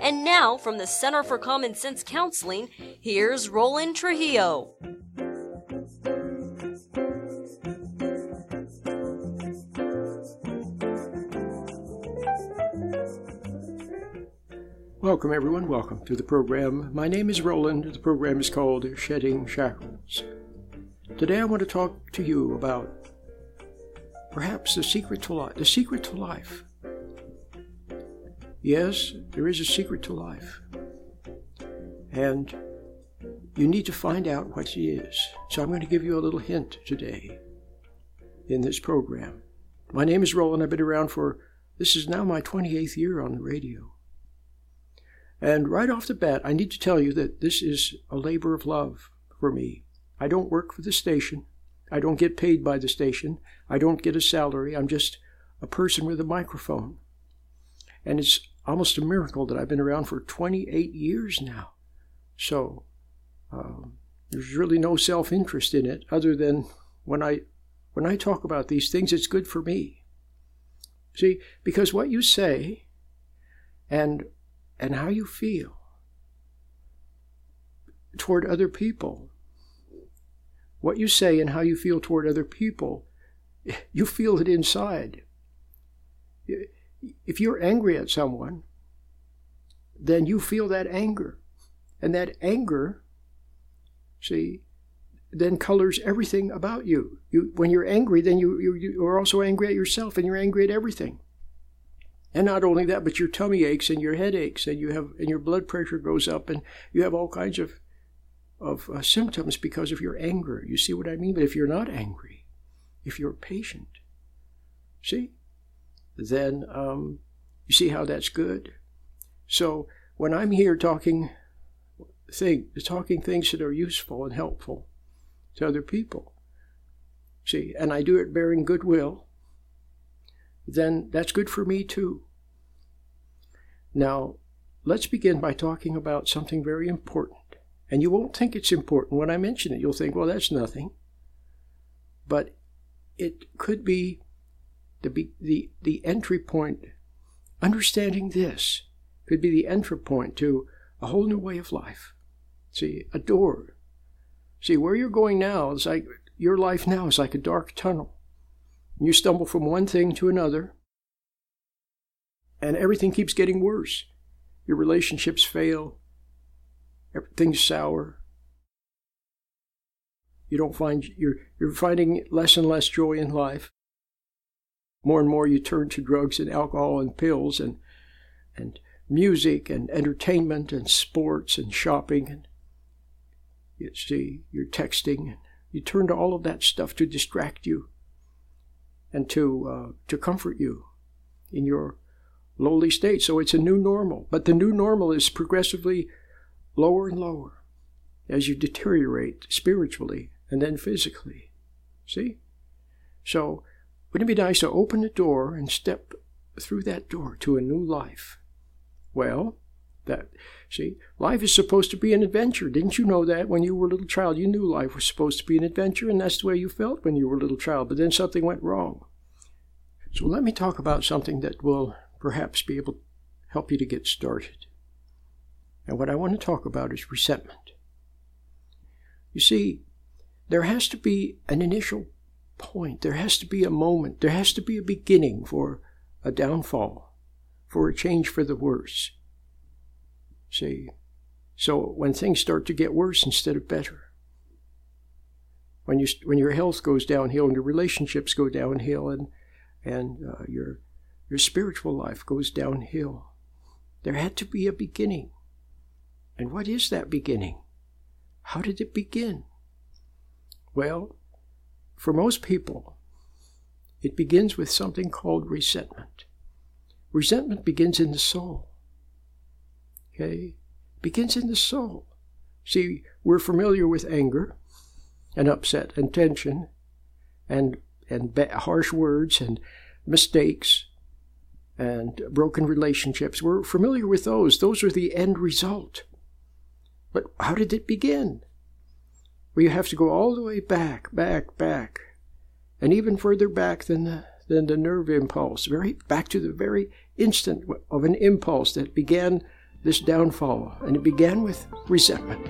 And now, from the Center for Common Sense Counseling, here's Roland Trujillo. Welcome, everyone. Welcome to the program. My name is Roland. The program is called Shedding Shackles. Today I want to talk to you about perhaps the secret to life. The secret to life. Yes, there is a secret to life. And you need to find out what it is. So I'm going to give you a little hint today in this program. My name is Roland. I've been around this is now my 28th year on the radio. And right off the bat, I need to tell you that this is a labor of love for me. I don't work for the station. I don't get paid by the station. I don't get a salary. I'm just a person with a microphone. And it's almost a miracle that I've been around for 28 years now. So there's really no self-interest in it other than when I talk about these things, it's good for me. See, because what you say and how you feel toward other people, what you say and how you feel toward other people, you feel it inside. If you're angry at someone, then you feel that anger. And that anger, see, then colors everything about you. When you're angry, then you're also angry at yourself, and you're angry at everything. And not only that, but your tummy aches and your head aches, and your blood pressure goes up, and you have all kinds of symptoms because of your anger. You see what I mean? But if you're not angry, if you're patient, see, then you see how that's good. So when I'm here talking things that are useful and helpful to other people, see, and I do it bearing goodwill, then that's good for me too. Now, let's begin by talking about something very important. And you won't think it's important when I mention it. You'll think, well, that's nothing. But it could be the entry point. Understanding this could be the entry point to a whole new way of life. See, a door. See, where you're going now is like, your life now is like a dark tunnel. You stumble from one thing to another, and everything keeps getting worse. Your relationships fail. Everything's sour. You're finding less and less joy in life. More and more you turn to drugs and alcohol and pills and music and entertainment and sports and shopping, and you see, you're texting, and you turn to all of that stuff to distract you and to comfort you in your lowly state. So it's a new normal. But the new normal is progressively lower and lower as you deteriorate spiritually and then physically. See? So wouldn't it be nice to open the door and step through that door to a new life? Well, life is supposed to be an adventure. Didn't you know that when you were a little child? You knew life was supposed to be an adventure, and that's the way you felt when you were a little child. But then something went wrong. So let me talk about something that will perhaps be able to help you to get started. And what I want to talk about is resentment. You see, there has to be an initial point. There has to be a moment. There has to be a beginning for a downfall, for a change for the worse. See, so when things start to get worse instead of better, when your health goes downhill and your relationships go downhill and your spiritual life goes downhill, there had to be a beginning. And what is that beginning? How did it begin? Well, for most people, it begins with something called resentment. Resentment begins in the soul. Okay? Begins in the soul. See, we're familiar with anger and upset and tension and harsh words and mistakes and broken relationships. We're familiar with those. Those are the end result. But how did it begin? Well, you have to go all the way back, and even further back than the nerve impulse, back to the very instant of an impulse that began this downfall, and it began with resentment.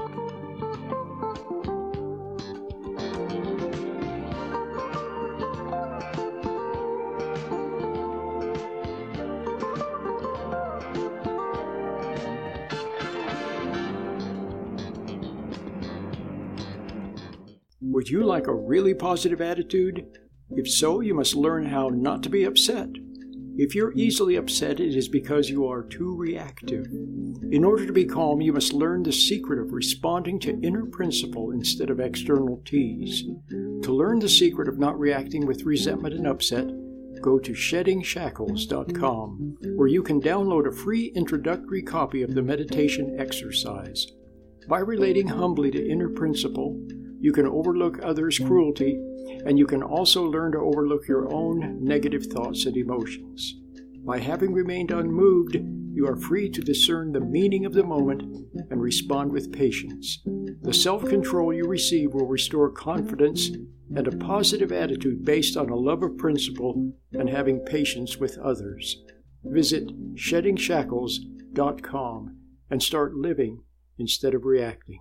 Would you like a really positive attitude? If so, you must learn how not to be upset. If you're easily upset, it is because you are too reactive. In order to be calm, you must learn the secret of responding to inner principle instead of external tease. To learn the secret of not reacting with resentment and upset, go to SheddingShackles.com, where you can download a free introductory copy of the meditation exercise. By relating humbly to inner principle, you can overlook others' cruelty, and you can also learn to overlook your own negative thoughts and emotions. By having remained unmoved, you are free to discern the meaning of the moment and respond with patience. The self-control you receive will restore confidence and a positive attitude based on a love of principle and having patience with others. Visit SheddingShackles.com and start living instead of reacting.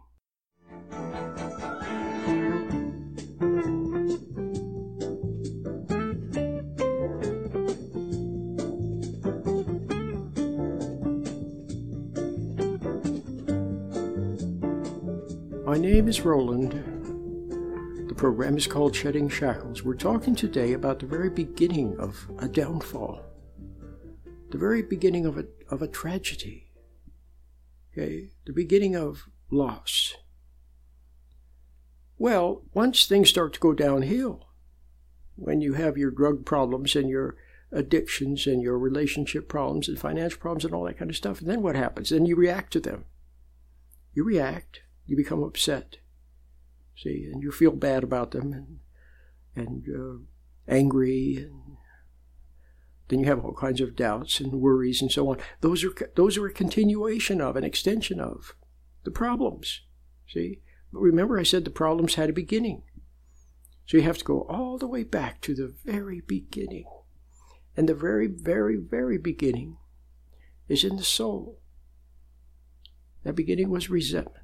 My name is Roland. The program is called Shedding Shackles. We're talking today about the very beginning of a downfall, the very beginning of a tragedy, okay? The beginning of loss. Well, once things start to go downhill, when you have your drug problems and your addictions and your relationship problems and financial problems and all that kind of stuff, and then what happens? Then you react to them. You react. You become upset, see, and you feel bad about them and angry, and then you have all kinds of doubts and worries and so on. Those are a continuation of, an extension of the problems, see. But remember, I said the problems had a beginning, so you have to go all the way back to the very beginning, and the very, very, very beginning is in the soul. That beginning was resentment.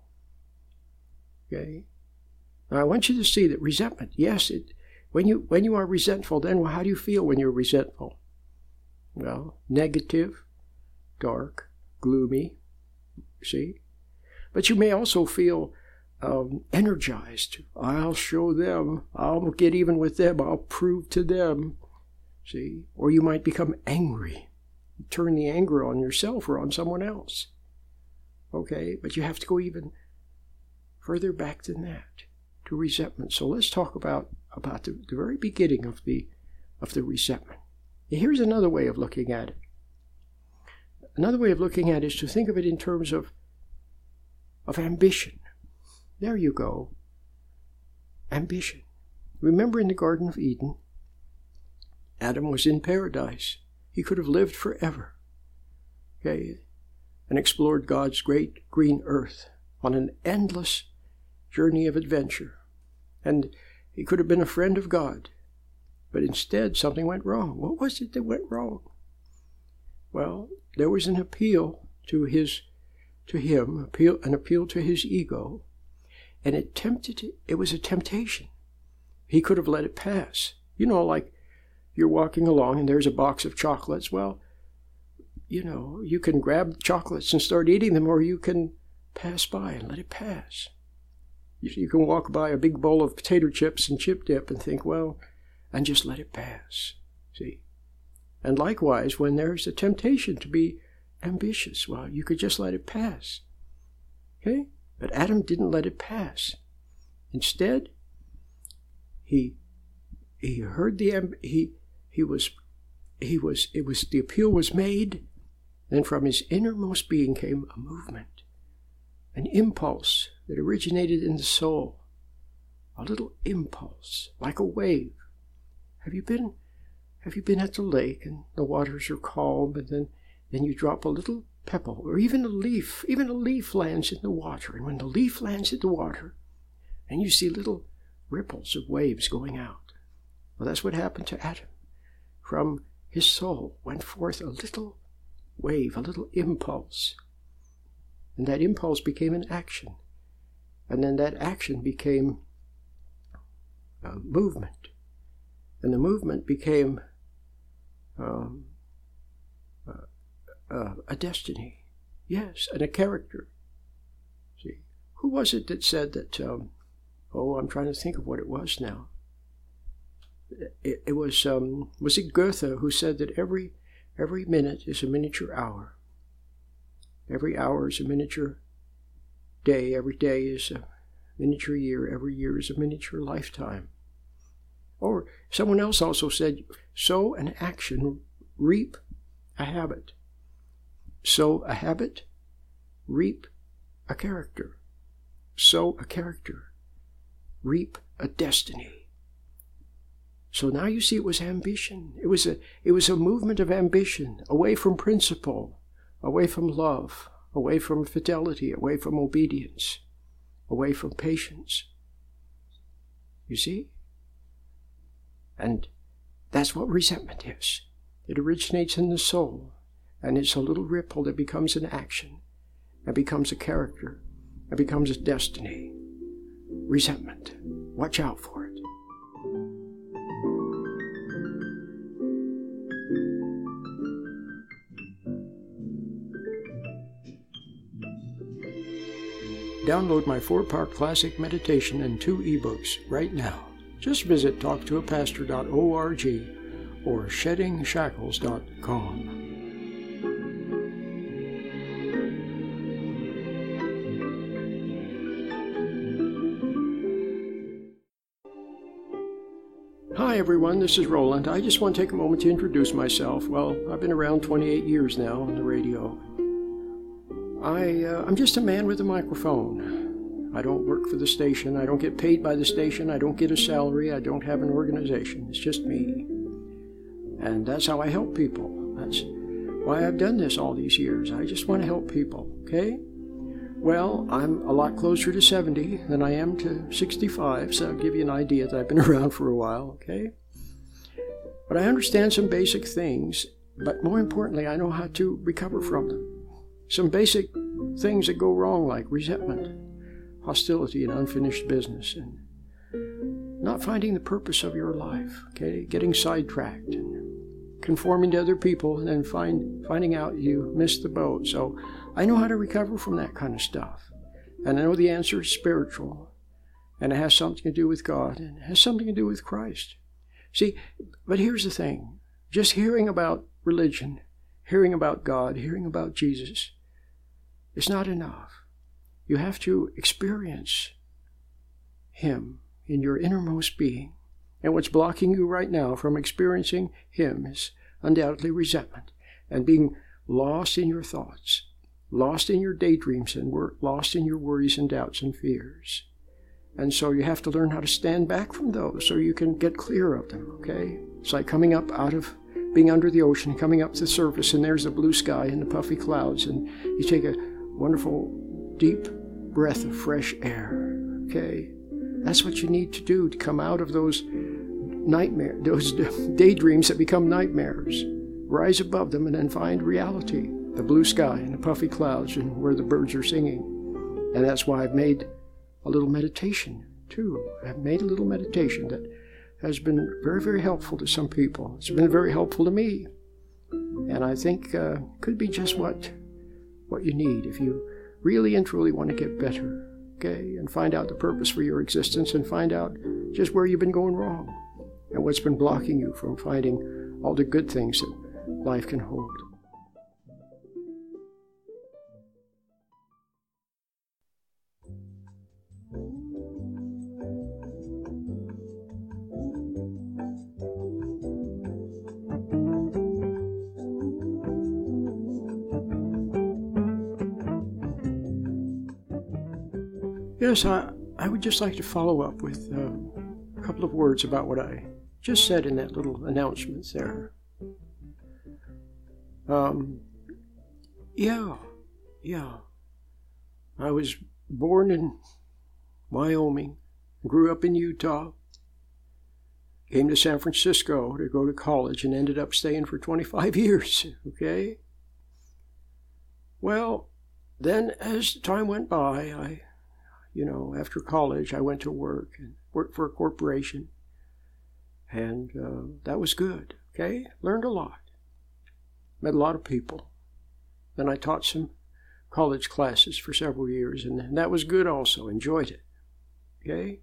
Okay. Now I want you to see that resentment, yes, when you are resentful, then how do you feel when you're resentful? Well, negative, dark, gloomy, see? But you may also feel energized. I'll show them. I'll get even with them. I'll prove to them, see? Or you might become angry. Turn the anger on yourself or on someone else. Okay, but you have to go even further back than that, to resentment. So let's talk about the very beginning of the resentment. Here's another way of looking at it. Another way of looking at it is to think of it in terms of ambition. There you go. Ambition. Remember in the Garden of Eden, Adam was in paradise. He could have lived forever, okay, and explored God's great green earth on an endless journey of adventure. And he could have been a friend of God. But instead, something went wrong. What was it that went wrong? Well, there was an appeal to him, an appeal to his ego, and it was a temptation. He could have let it pass. You know, like you're walking along and there's a box of chocolates. Well, you know, you can grab chocolates and start eating them, or you can pass by and let it pass. You can walk by a big bowl of potato chips and chip dip and think, well, and just let it pass, see? And likewise, when there's a temptation to be ambitious, well, you could just let it pass, okay? But Adam didn't let it pass. Instead, the appeal was made, then from his innermost being came a movement, an impulse that originated in the soul, a little impulse, like a wave. Have you been at the lake and the waters are calm, and then you drop a little pebble, or even a leaf lands in the water, and when the leaf lands in the water, and you see little ripples of waves going out. Well, that's what happened to Adam. From his soul went forth a little wave, a little impulse. And that impulse became an action. And then that action became a movement. And the movement became a destiny. Yes, and a character. See, who was it that said that, I'm trying to think of what it was now. It was it Goethe who said that every minute is a miniature hour. Every hour is a miniature day. Every day is a miniature year. Every year is a miniature lifetime. Or someone else also said, sow an action, reap a habit. Sow a habit, reap a character. Sow a character, reap a destiny. So now you see it was ambition. It was a movement of ambition, away from principle, away from love, away from fidelity, away from obedience, away from patience. You see? And that's what resentment is. It originates in the soul, and it's a little ripple that becomes an action, and becomes a character, and becomes a destiny. Resentment. Watch out for it. Download my 4-part classic meditation and 2 ebooks right now. Just visit talktoapastor.org or sheddingshackles.com. Hi everyone, this is Roland. I just want to take a moment to introduce myself. Well, I've been around 28 years now on the radio. I'm just a man with a microphone. I don't work for the station. I don't get paid by the station. I don't get a salary. I don't have an organization. It's just me. And that's how I help people. That's why I've done this all these years. I just want to help people, okay? Well, I'm a lot closer to 70 than I am to 65, so I'll give you an idea that I've been around for a while, okay? But I understand some basic things, but more importantly, I know how to recover from them. Some basic things that go wrong, like resentment, hostility, and unfinished business, and not finding the purpose of your life, okay? Getting sidetracked and conforming to other people, and then finding out you missed the boat. So I know how to recover from that kind of stuff. And I know the answer is spiritual, and it has something to do with God, and it has something to do with Christ. See, but here's the thing. Just hearing about religion, hearing about God, hearing about Jesus, it's not enough. You have to experience Him in your innermost being. And what's blocking you right now from experiencing Him is undoubtedly resentment and being lost in your thoughts, lost in your daydreams, and lost in your worries and doubts and fears. And so you have to learn how to stand back from those so you can get clear of them, okay? It's like coming up out of being under the ocean, coming up to the surface, and there's the blue sky and the puffy clouds, and you take a wonderful, deep breath of fresh air, okay? That's what you need to do to come out of those those daydreams that become nightmares. Rise above them and then find reality, the blue sky and the puffy clouds and where the birds are singing. And that's why I've made a little meditation, too. I've made a little meditation that has been very, very helpful to some people. It's been very helpful to me. And I think could be just what you need if you really and truly want to get better, okay? And find out the purpose for your existence and find out just where you've been going wrong and what's been blocking you from finding all the good things that life can hold. Yes, I would just like to follow up with a couple of words about what I just said in that little announcement there. Yeah. I was born in Wyoming, grew up in Utah, came to San Francisco to go to college and ended up staying for 25 years, okay? Well, then as time went by, after college, I went to work and worked for a corporation. And that was good, okay? Learned a lot. Met a lot of people. Then I taught some college classes for several years, and that was good also. Enjoyed it, okay?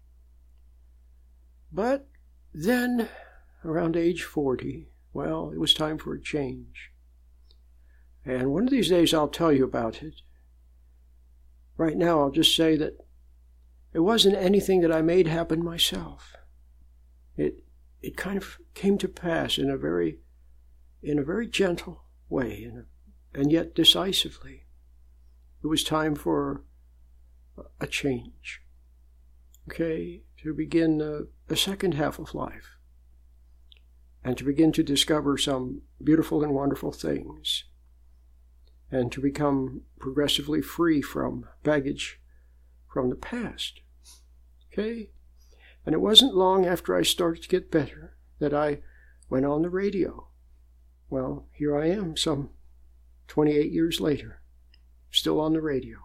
But then, around age 40, well, it was time for a change. And one of these days I'll tell you about it. Right now I'll just say that it wasn't anything that I made happen myself. It kind of came to pass in a very gentle way, and yet decisively. It was time for a change, okay, to begin the second half of life, and to begin to discover some beautiful and wonderful things, and to become progressively free from baggage from the past, okay? And it wasn't long after I started to get better that I went on the radio. Well, here I am, some 28 years later, still on the radio.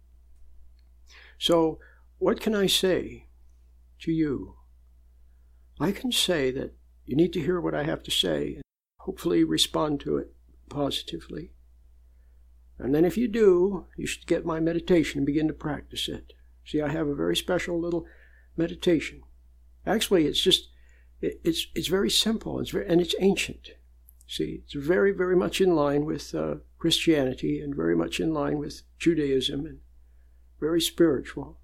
So, what can I say to you? I can say that you need to hear what I have to say and hopefully respond to it positively. And then if you do, you should get my meditation and begin to practice it. See, I have a very special little meditation. Actually, it's very simple, and it's ancient. See, it's very, very much in line with Christianity and very much in line with Judaism and very spiritual.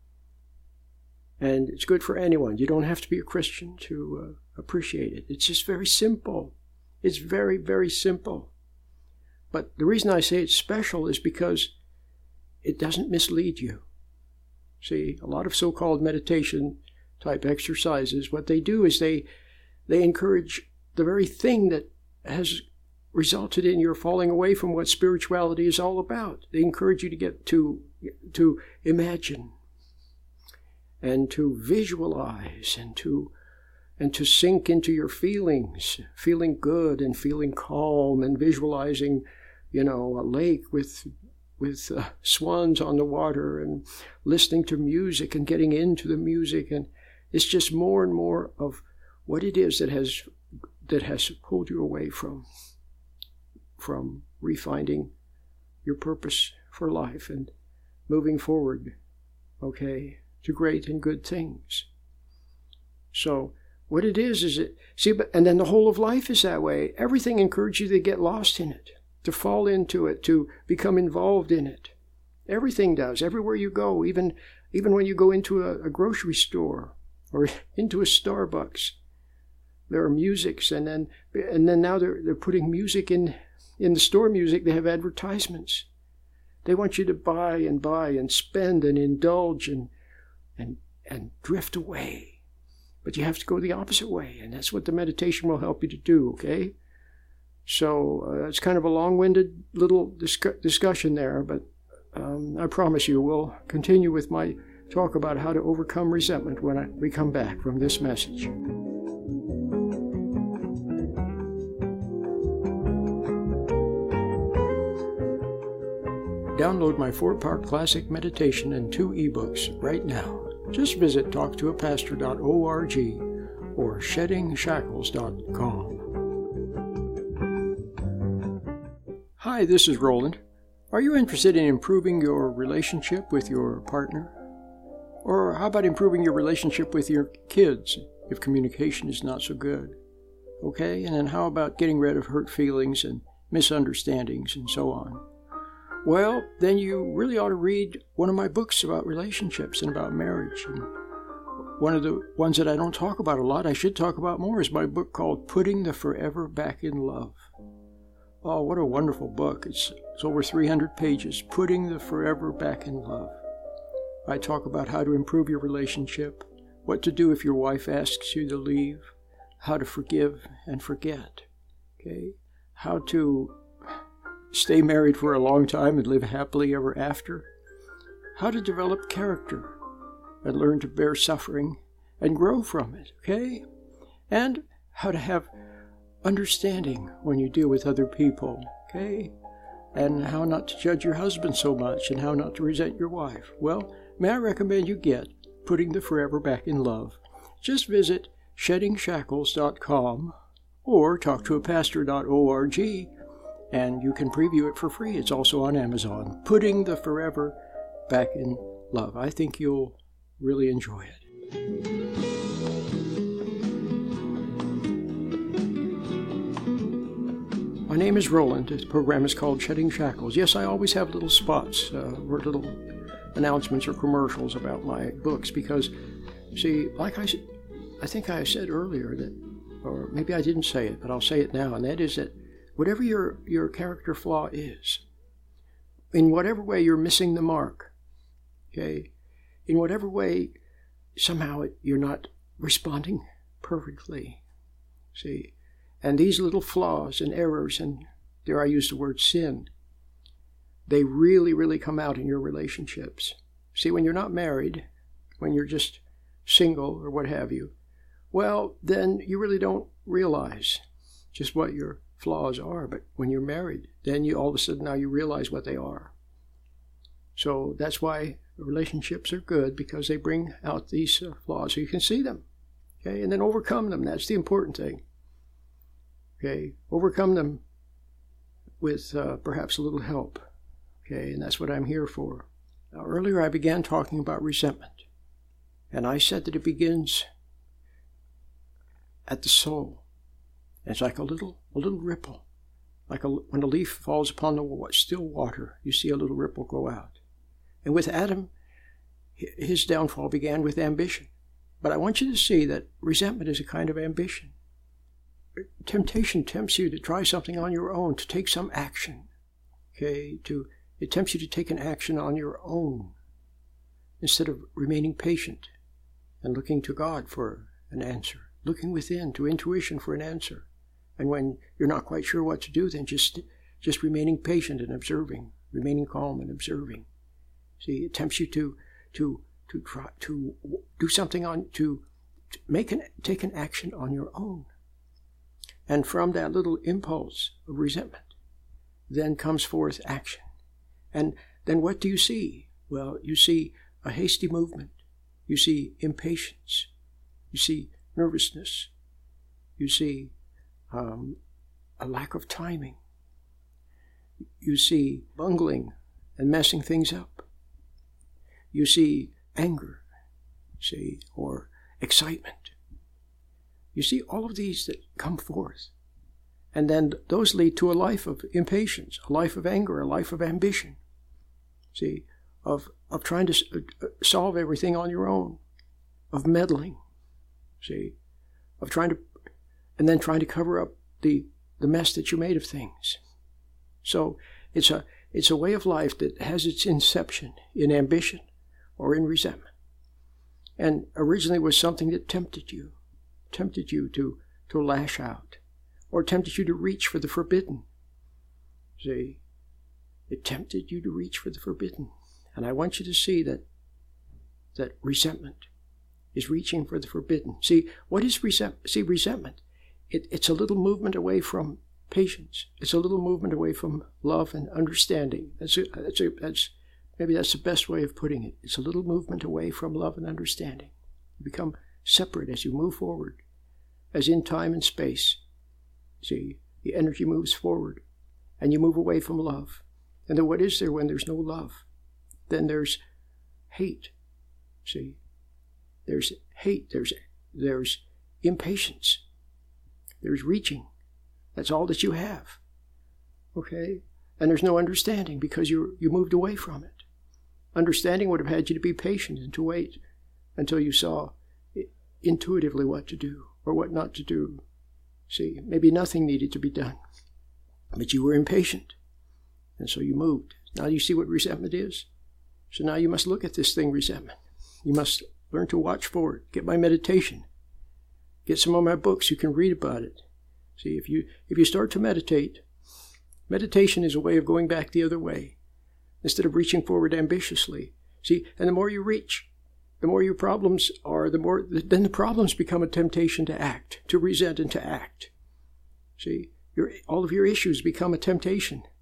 And it's good for anyone. You don't have to be a Christian to appreciate it. It's just very simple. It's very, very simple. But the reason I say it's special is because it doesn't mislead you. See, a lot of so-called meditation type exercises, what they do is they encourage the very thing that has resulted in your falling away from what spirituality is all about. They encourage you to get to imagine and to visualize and to sink into your feelings, feeling good and feeling calm and visualizing, a lake with swans on the water and listening to music and getting into the music. And it's just more and more of what it is that has pulled you away from refinding your purpose for life and moving forward, okay, to great and good things. So what it is and then the whole of life is that way. Everything encourages you to get lost in it, to fall into it, to become involved in it. Everything does, everywhere you go, even when you go into a grocery store or into a Starbucks. There are musics, and then now they're putting music in the store music. They have advertisements. They want you to buy and spend and indulge and drift away. But you have to go the opposite way, and that's what the meditation will help you to do, okay? So it's kind of a long-winded little discussion there, but I promise you we'll continue with my talk about how to overcome resentment when we come back from this message. Download my 4-part classic meditation and 2 ebooks right now. Just visit talktoapastor.org or sheddingshackles.com. Hi, this is Roland. Are you interested in improving your relationship with your partner? Or how about improving your relationship with your kids if communication is not so good? Okay, and then how about getting rid of hurt feelings and misunderstandings and so on? Well, then you really ought to read one of my books about relationships and about marriage. And one of the ones that I don't talk about a lot, I should talk about more, is my book called Putting the Forever Back in Love. Oh, what a wonderful book. It's over 300 pages, Putting the Forever Back in Love. I talk about how to improve your relationship, what to do if your wife asks you to leave, how to forgive and forget, okay? How to stay married for a long time and live happily ever after, how to develop character and learn to bear suffering and grow from it, okay? And how to have understanding when you deal with other people, okay? and how not to judge your husband so much, and how not to resent your wife. Well, may I recommend you get Putting the Forever Back in Love. Just visit SheddingShackles.com or talktoapastor.org, and you can preview it for free. It's also on Amazon. Putting the Forever Back in Love. I think you'll really enjoy it. My name is Roland. The program is called Shedding Shackles. Yes, I always have little spots or little announcements or commercials about my books because, see, like I think I said earlier that, or maybe I didn't say it, but I'll say it now, and that is that whatever your character flaw is, in whatever way you're missing the mark, okay, in whatever way somehow you're not responding perfectly, see, and these little flaws and errors, and dare I use the word sin, they really, really come out in your relationships. See, when you're not married, when you're just single or what have you, well, then you really don't realize just what your flaws are. But when you're married, then you all of a sudden now you realize what they are. So that's why relationships are good, because they bring out these flaws so you can see them, okay, and then overcome them. That's the important thing. Okay, overcome them with perhaps a little help. Okay, and that's what I'm here for. Now, earlier I began talking about resentment, and I said that it begins at the soul. It's like a little ripple, like when a leaf falls upon the still water, you see a little ripple go out. And with Adam, his downfall began with ambition. But I want you to see that resentment is a kind of ambition. Temptation tempts you to try something on your own, to take some action. Okay, it tempts you to take an action on your own instead of remaining patient and looking to God for an answer, looking within to intuition for an answer. And when you're not quite sure what to do, then just remaining patient and observing, remaining calm and observing. See, it tempts you to try to do something take an action on your own. And from that little impulse of resentment, then comes forth action. And then what do you see? Well, you see a hasty movement. You see impatience. You see nervousness. You see a lack of timing. You see bungling and messing things up. You see anger, see, or excitement. You see all of these that come forth. And then those lead to a life of impatience, a life of anger, a life of ambition. See, of trying to solve everything on your own, of meddling, see, of trying to cover up the mess that you made of things. So it's a way of life that has its inception in ambition or in resentment. And originally was something that tempted you to lash out, or tempted you to reach for the forbidden. See, it tempted you to reach for the forbidden. And I want you to see that resentment is reaching for the forbidden. See, what is resentment? See, resentment, it's a little movement away from patience. It's a little movement away from love and understanding. Maybe that's the best way of putting it. It's a little movement away from love and understanding. You become separate as you move forward, as in time and space. See, the energy moves forward, and you move away from love. And then what is there when there's no love? Then there's hate. See, there's hate, there's impatience, there's reaching. That's all that you have. Okay? And there's no understanding because you moved away from it. Understanding would have had you to be patient and to wait until you saw intuitively what to do or what not to do. See, maybe nothing needed to be done, but you were impatient, and so you moved. Now you see what resentment is? So now you must look at this thing, resentment. You must learn to watch for it. Get my meditation. Get some of my books. You can read about it. See, if you start to meditate, meditation is a way of going back the other way instead of reaching forward ambitiously. See, and the more you reach, the more your problems are, then the problems become a temptation to act, to resent and to act. See, all of your issues become a temptation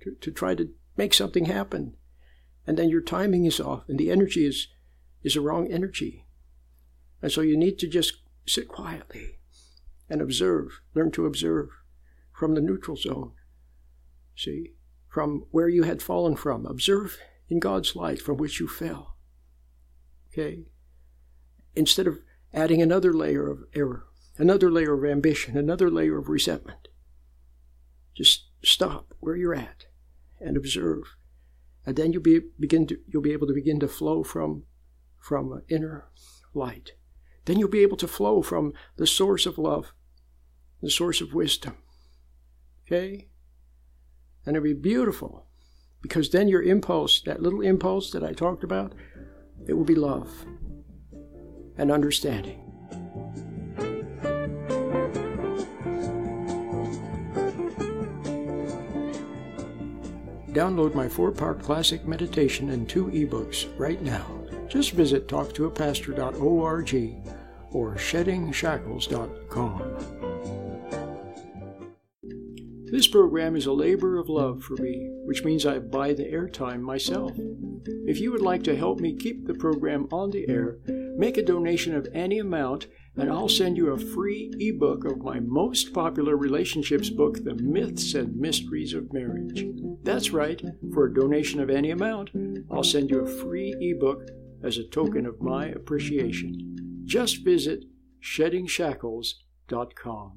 to try to make something happen. And then your timing is off, and the energy is the wrong energy. And so you need to just sit quietly and observe, learn to observe from the neutral zone. See, from where you had fallen from. Observe in God's light from which you fell. Okay? Instead of adding another layer of error, another layer of ambition, another layer of resentment. Just stop where you're at and observe. And then you'll be able to begin to flow from inner light. Then you'll be able to flow from the source of love, the source of wisdom. Okay? And it'll be beautiful, because then your impulse, that little impulse that I talked about, it will be love and understanding. Download my 4-part classic meditation and 2 ebooks right now. Just visit talktoapastor.org or sheddingshackles.com. This program is a labor of love for me, which means I buy the airtime myself. If you would like to help me keep the program on the air, make a donation of any amount, and I'll send you a free ebook of my most popular relationships book, The Myths and Mysteries of Marriage. That's right, for a donation of any amount, I'll send you a free ebook as a token of my appreciation. Just visit sheddingshackles.com.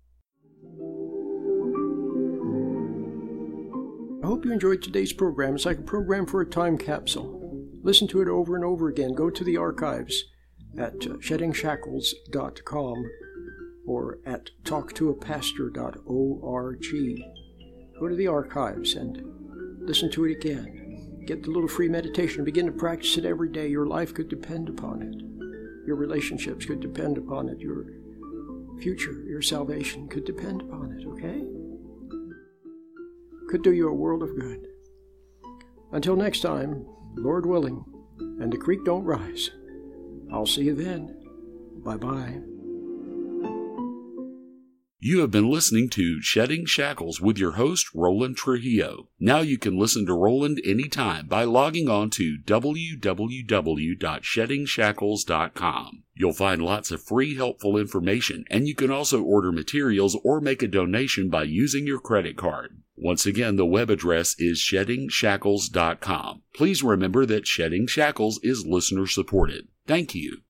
I hope you enjoyed today's program. It's like a program for a time capsule. Listen to it over and over again. Go to the archives at sheddingshackles.com or at talktoapastor.org. Go to the archives and listen to it again. Get the little free meditation. Begin to practice it every day. Your life could depend upon it. Your relationships could depend upon it. Your future, your salvation could depend upon it, okay? Could do you a world of good. Until next time, Lord willing, and the creek don't rise, I'll see you then. Bye-bye. You have been listening to Shedding Shackles with your host, Roland Trujillo. Now you can listen to Roland anytime by logging on to www.sheddingshackles.com. You'll find lots of free, helpful information, and you can also order materials or make a donation by using your credit card. Once again, the web address is sheddingshackles.com. Please remember that Shedding Shackles is listener-supported. Thank you.